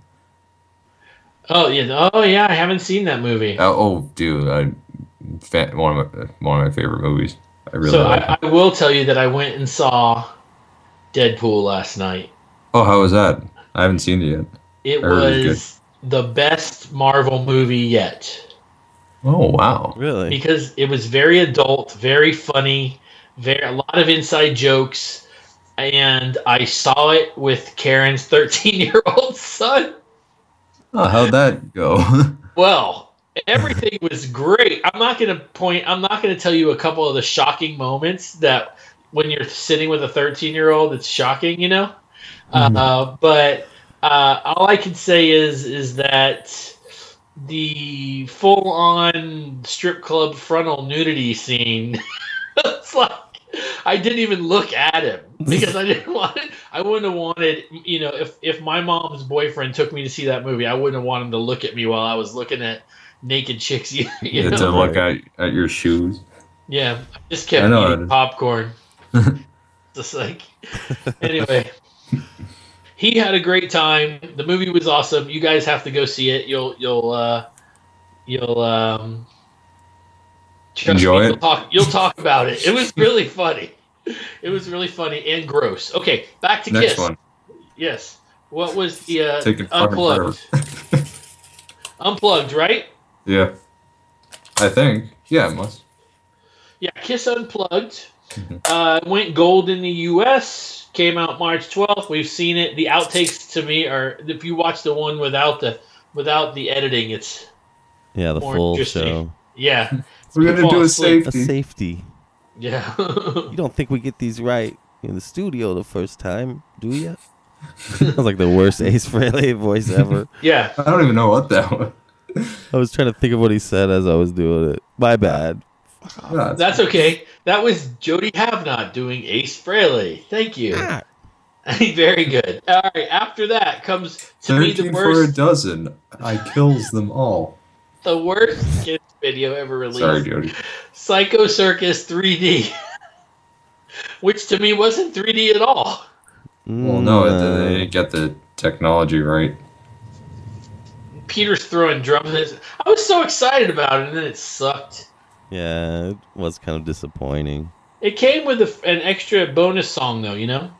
Oh yeah, I haven't seen that movie. Dude, one of my favorite movies. I really So like it. I will tell you that I went and saw Deadpool last night. Oh, how was that? I haven't seen it yet. It I heard it was was the best Marvel movie yet. Oh wow. Really? because it was very adult, very funny, a lot of inside jokes, and I saw it with Karen's 13-year-old son. Oh, how'd that go? Well, everything was great. I'm not going to tell you a couple of the shocking moments that when you're sitting with a 13-year-old, it's shocking, you know? But all I can say is that the full-on strip club frontal nudity scene, it's like, I didn't even look at him because I didn't want it. I wouldn't have wanted, you know, if my mom's boyfriend took me to see that movie, I wouldn't have wanted him to look at me while I was looking at naked chicks. You You had know? to look at your shoes. Yeah, I just kept I know. eating popcorn. Just like, anyway, he had a great time. The movie was awesome. You guys have to go see it. You'll trust Enjoy me, it. You'll talk about it. It was really funny. It was really funny and gross. Okay, back to Next Kiss. one. Yes. What was the Taking fucking Unplugged? forever. Unplugged, right? Yeah. I think. Yeah, it must. Yeah, Kiss Unplugged. Went gold in the U.S. Came out March 12th. We've seen it. The outtakes to me are, if you watch the one without the editing, it's Yeah, the more full interesting. show. Yeah. We're gonna Fall do a asleep. A safety. safety. Yeah. You don't think we get these right in the studio the first time, do you? That was like the worst Ace Frehley voice ever. Yeah. I don't even know what that was. I was trying to think of what he said as I was doing it. My bad. Yeah, That's okay. That was Jody Havnot doing Ace Frehley. Thank you. Ah. Very good. All right. After that comes to me the 13 for a worst, dozen. I kills them all. the worst Kiss video ever released. Sorry, Jody. Psycho Circus 3D, which to me wasn't 3D at all. Well, no, they didn't get the technology right. Peter's throwing drums. I was so excited about it, and then it sucked. Yeah, it was kind of disappointing. It came with an extra bonus song, though. You know,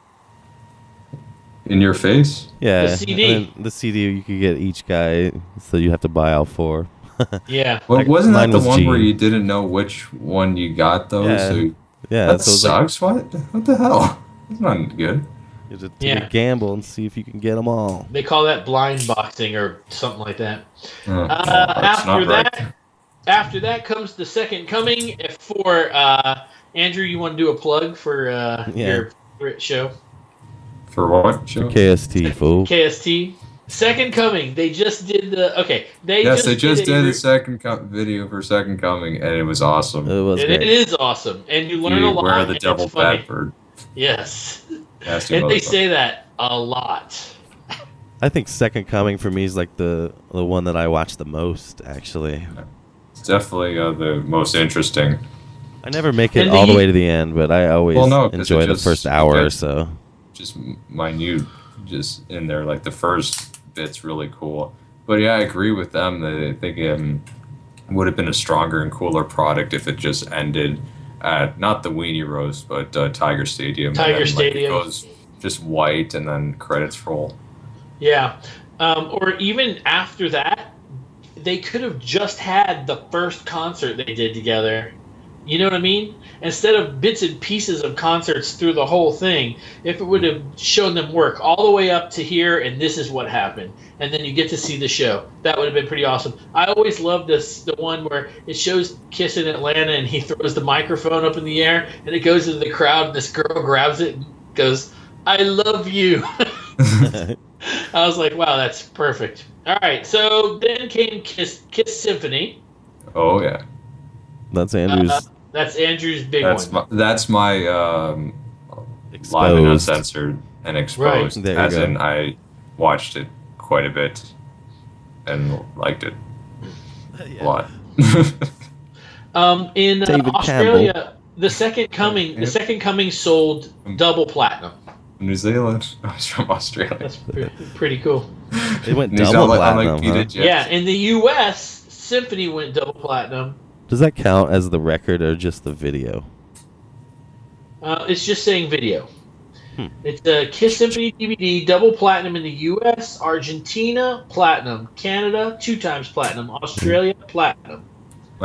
In your face? Yeah, The CD. and then the CD you could get each guy, so you have to buy all four. yeah. Well, Like, wasn't that mine the was one where Gene. you didn't know which one you got, though? Yeah. So Yeah, that so it's like, sucks. What the hell? That's not good. you just Yeah. take a gamble and see if you can get them all. They call that blind boxing or something like that. Oh, that's After not right. that, after that comes the Second Coming. For Andrew, you want to do a plug for your favorite show, For what show? KST, fool. KST? Second Coming. They just did the Yes, they just did a a second video for Second Coming, and it was awesome. It was and it great. is awesome, and you learn a You lot. wear the and devil it's funny. bat bird. Yes, Nasty and they motherfucker. say that a lot. I think Second Coming for me is like the one that I watch the most, actually. It's definitely the most interesting. I never make it And all the the- way to the end, but I always Well, no, 'cause enjoy it the just- first you hour or get- so. Just minute, just in there. Like the first bit's really cool. But yeah, I agree with them that I think it would have been a stronger and cooler product if it just ended at not the Weenie Roast, but Tiger Stadium. Tiger and then, Stadium. Like, it goes just white and then credits roll. Yeah, or even after that, they could have just had the first concert they did together. You know what I mean? Instead of bits and pieces of concerts through the whole thing, if it would have shown them work all the way up to here, and this is what happened, and then you get to see the show, that would have been pretty awesome. I always loved the one where it shows Kiss in Atlanta, and he throws the microphone up in the air, and it goes into the crowd, and this girl grabs it and goes, "I love you." I was like, wow, that's perfect. All right, so then came Kiss Symphony. Oh yeah, That's Andrew's That's Andrew's big that's one. that's my live and exposed. uncensored and exposed. Right, there you As go. in, I watched it quite a bit and liked it a lot. In David Australia, the Second Coming sold double platinum. New Zealand. I was from Australia. That's pretty cool. It went And he's double not platinum, Peter huh? Jackson. Yeah, in the U.S., Symphony went double platinum. Does that count as the record or just the video? It's just saying video. It's a Kiss Symphony DVD, double platinum in the U.S., Argentina, platinum, Canada, 2 times platinum, Australia, platinum.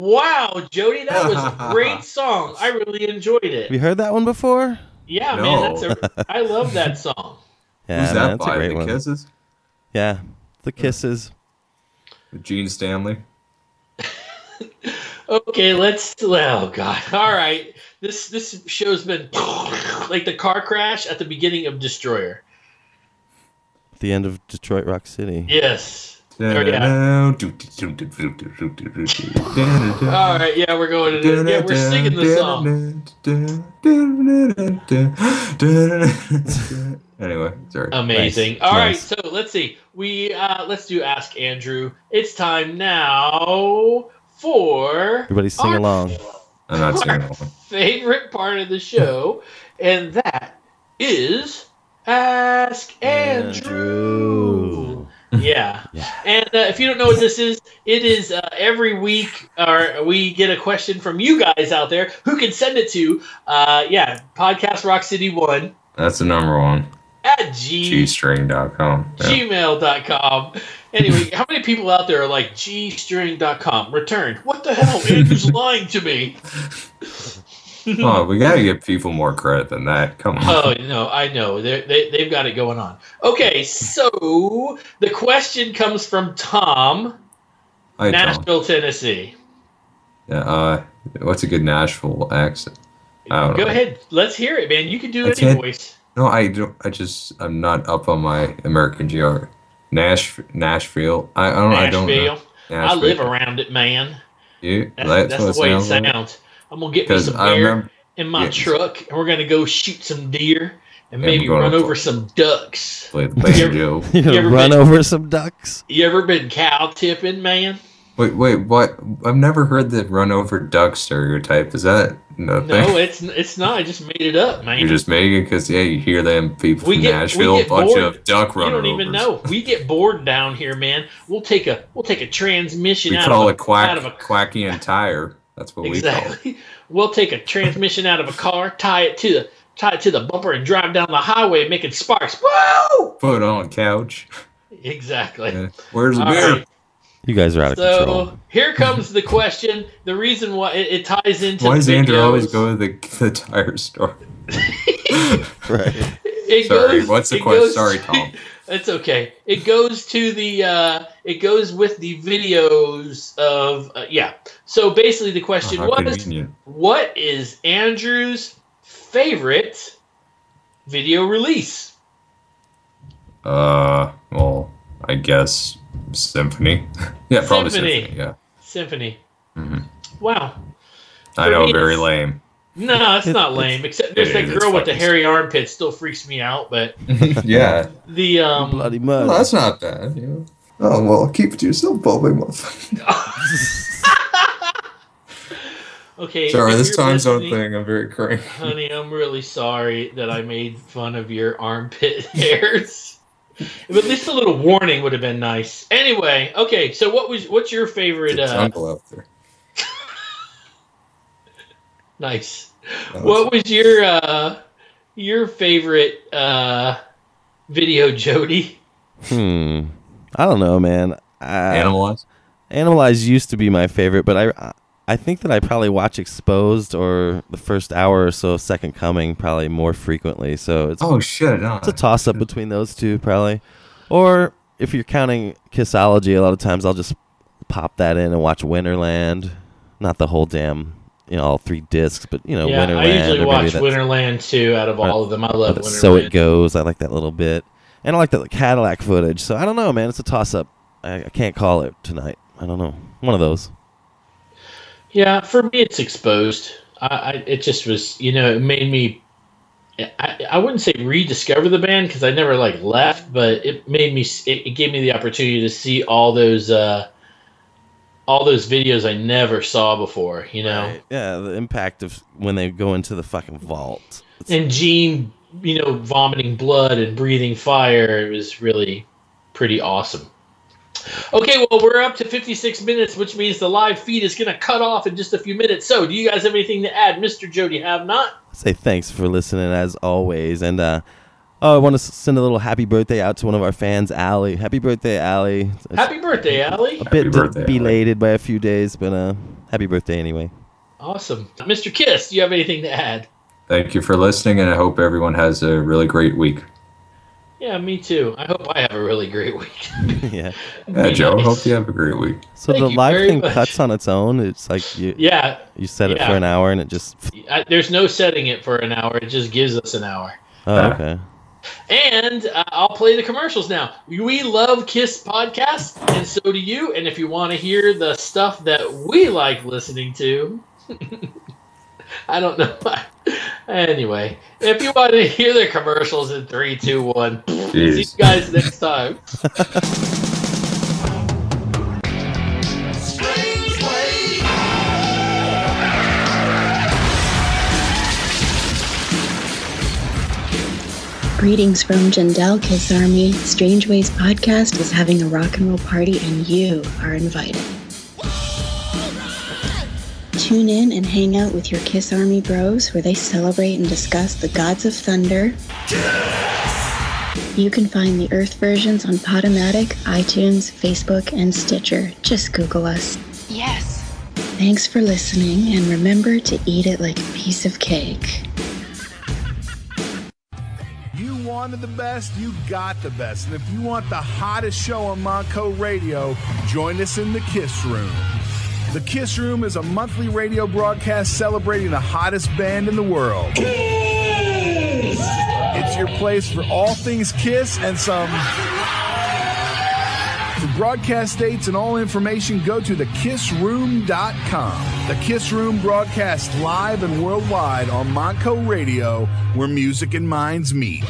Wow, Jody, that was a great song. I really enjoyed Have it. you heard that one before? Yeah, No. man, I love that song. Yeah, Who's man, that that's a by? great The one. Kisses? Yeah, the Kisses. Gene Stanley? Okay, oh god. All right. This show's been like the car crash at the beginning of Destroyer. The end of Detroit Rock City. Yes. Oh, yeah. All right, yeah, we're going to yeah, we're singing the song. Anyway, sorry. Amazing. Nice. All right, Nice. so let's see. Let's do Ask Andrew. It's time now for Everybody sing our along. I'm not saying that one. favorite part of the show, and that is Ask Andrew. Yeah. And if you don't know what this is, it is every week we get a question from you guys out there who can send it to, Podcast Rock City 1 That's the number one. at Gstring.com. Yeah. gmail.com. Anyway, how many people out there are like gstring.com? Returned. What the hell? Andrew's lying to me. Oh, we gotta give people more credit than that. Come on. Oh, no, I know. They've got it going on. Okay, so the question comes from Tom, Hi, Tom. Nashville, Tennessee. Yeah, what's a good Nashville accent? I don't know. Go ahead. Let's hear it, man. You can do I any can't- voice. No, I don't. I'm not up on my American geography. Nashville. I don't know. Nashville. I live around it, man. You? That's what the way it like? sounds. I'm going to get me Because some I beer remember. in my yeah. truck, and we're going to go shoot some deer and Yeah, maybe we're run gonna over some ducks. Play the You banjo. You know, ever run been- over some ducks. You ever been cow tipping, man? Wait, what? I've never heard the run over duck stereotype. Is that no No, thing? it's not. I just made it up, man. You're just making it because you hear them people We from get Nashville, a bunch bored. of duck You runner don't even overs. know. We get bored down here, man. We'll take a transmission We out call of it quack, out of a quacky and tire. That's what we call it. exactly. We'll take a transmission out of a car, tie it to the bumper, and drive down the highway making sparks. Whoa! Put on couch. Exactly. Yeah. Where's the All beer? right. You guys are out of control. So here comes the question. The reason why it ties into Why does the Andrew videos. always go to the tire store? Right. It Sorry, goes- what's the it question? goes- Sorry, Tom. It's okay. It goes to the it goes with the videos of So basically, the question How was, convenient. what is Andrew's favorite video release? Well, I guess Symphony. Yeah, probably Symphony. Symphony. Yeah, Symphony. Mhm. Wow. I For know, me, very it's- lame. No, it's not lame. Except there's It that is, it's girl with the fucking hairy armpit still freaks me out. But Yeah, the Bloody mud. well, that's not bad. You know? Oh well, keep it to yourself, Bobby motherfucker. okay. Sorry, if this you're time zone listening- thing. I'm very cranky. Honey, I'm really sorry that I made fun of your armpit hairs. But at least a little warning would have been nice. Anyway, okay, so what's your favorite It's a jungle out there. nice. That What was your favorite video, Jody? I don't know, man. Animalized? Animalize used to be my favorite, but I think that I probably watch Exposed or the first hour or so of Second Coming probably more frequently. So it's Oh shit! No. it's a toss up between those two probably. Or if you're counting Kissology, a lot of times I'll just pop that in and watch Winterland, not the whole damn all 3 discs, but Yeah, Winterland. I usually or maybe watch that's- Winterland too. Out of all of them, I love or Winterland. So It Goes. I like that little bit, and I like the Cadillac footage. So I don't know, man. It's a toss up. I can't call it tonight. I don't know. One of those. Yeah, for me, it's Exposed. It just was, it made me. I wouldn't say rediscover the band because I never left, but it made me. It gave me the opportunity to see all those videos I never saw before. Right. Yeah, the impact of when they go into the fucking vault. And Gene, vomiting blood and breathing fire. It was really pretty awesome. Okay, well, we're up to 56 minutes, which means the live feed is going to cut off in just a few minutes. So, do you guys have anything to add, Mr. Jody? Have not? Say thanks for listening as always, and I want to send a little happy birthday out to one of our fans, Allie. Happy birthday, Allie. It's Happy birthday, Allie. a bit birthday, Allie. belated by a few days, but Happy birthday anyway. Awesome. Mr. Kiss, do you have anything to add? Thank you for listening, and I hope everyone has a really great week. Yeah, me too. I hope I have a really great week. Yeah. Yeah, Joe, nice. hope you have a great week. So Thank the you live very thing much. cuts on its own. It's like you set it for Yeah. an hour and it just. There's no setting it for an hour. It just gives us an hour. Oh, okay. And I'll play the commercials now. We love Kiss podcasts, and so do you. And if you want to hear the stuff that we like listening to, I don't know. Anyway, if you want to hear the commercials in 3, 2, 1, see you guys next time. Strange Ways. Greetings from Jandel Kiss Army. Strange Ways podcast is having a rock and roll party, and you are invited. Tune in and hang out with your Kiss Army bros, where they celebrate and discuss the gods of thunder. You can find the Earth versions on Podomatic, iTunes, Facebook, and Stitcher. Just Google us. Yes. Thanks for listening, and remember to eat it like a piece of cake. You wanted the best, you got the best. And if you want the hottest show on Monco Radio, join us in the Kiss Room. The Kiss Room is a monthly radio broadcast celebrating the hottest band in the world. Kiss! It's your place for all things Kiss and some... For broadcast dates and all information, go to thekissroom.com. The Kiss Room broadcasts live and worldwide on Monco Radio, where music and minds meet.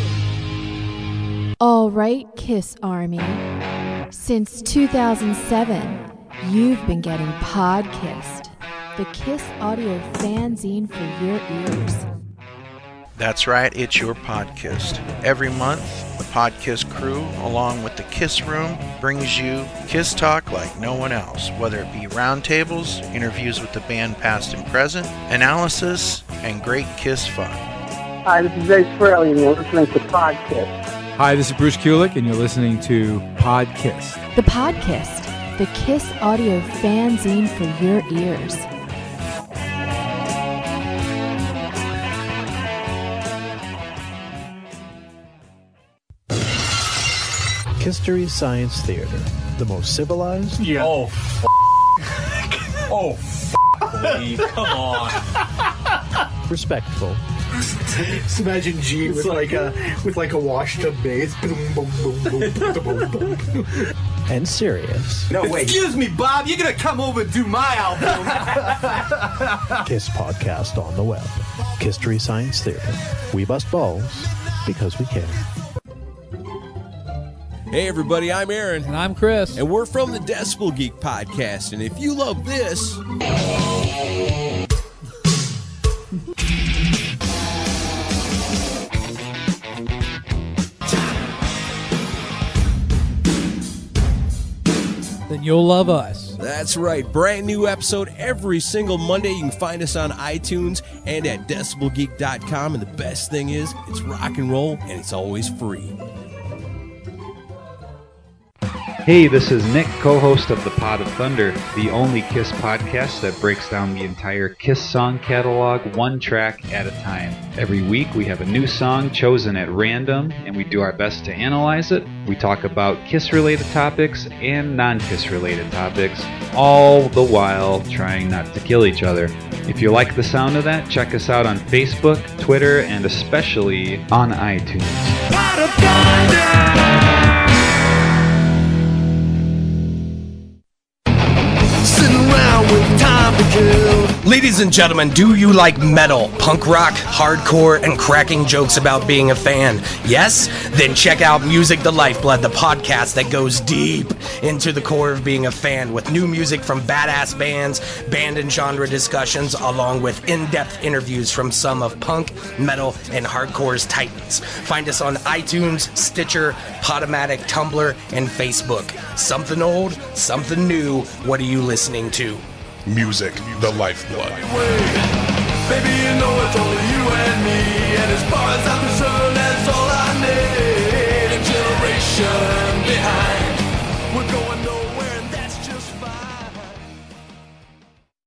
All right, Kiss Army. Since 2007, you've been getting Podkissed, the Kiss audio fanzine for your ears. That's right, it's your Podkissed. Every month, the Podkiss crew, along with the Kiss Room, brings you Kiss talk like no one else, whether it be roundtables, interviews with the band past and present, analysis, and great Kiss fun. Hi, this is Ace Frehley, and you're listening to Podkiss. Hi, this is Bruce Kulick, and you're listening to Podkissed. The Podkissed, the Kiss audio fanzine for your ears. History Science Theater, the most civilized. Yeah. Oh, Lee, come on. Respectful. Just imagine Gene with like a washtub bass. Boom, boom, boom, boom, boom, boom, boom. And serious. No, wait. Excuse me, Bob. You're gonna come over and do my album. Kiss podcast on the web. History Science Theater. We bust balls because we care. Hey everybody, I'm Aaron. And I'm Chris. And we're from the Decibel Geek Podcast. And if you love this... then you'll love us. That's right. Brand new episode every single Monday. You can find us on iTunes and at decibelgeek.com. And the best thing is, it's rock and roll and it's always free. Hey, this is Nick, co-host of The Pod of Thunder, the only Kiss podcast that breaks down the entire Kiss song catalog one track at a time. Every week we have a new song chosen at random, and we do our best to analyze it. We talk about Kiss-related topics and non-Kiss-related topics, all the while trying not to kill each other. If you like the sound of that, check us out on Facebook, Twitter, and especially on iTunes. Pod of Thunder! With time to kill. Ladies and gentlemen, do you like metal, punk rock, hardcore, and cracking jokes about being a fan? Yes? Then check out Music the Lifeblood, the podcast that goes deep into the core of being a fan with new music from badass bands, band and genre discussions, along with in-depth interviews from some of punk, metal, and hardcore's titans. Find us on iTunes, Stitcher, Podomatic, Tumblr, and Facebook. Something old, something new. What are you listening to? Music, the lifeblood. Baby, you know it's only you